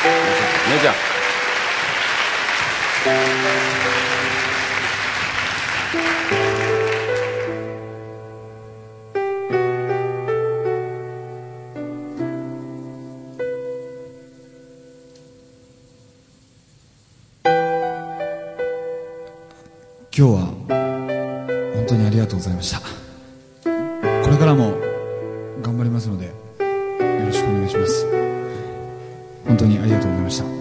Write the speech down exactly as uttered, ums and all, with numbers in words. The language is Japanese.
姉ちゃん。 今日は本当にありがとうございました。これからも頑張りますのでよろしくお願いします。本当にありがとうございました。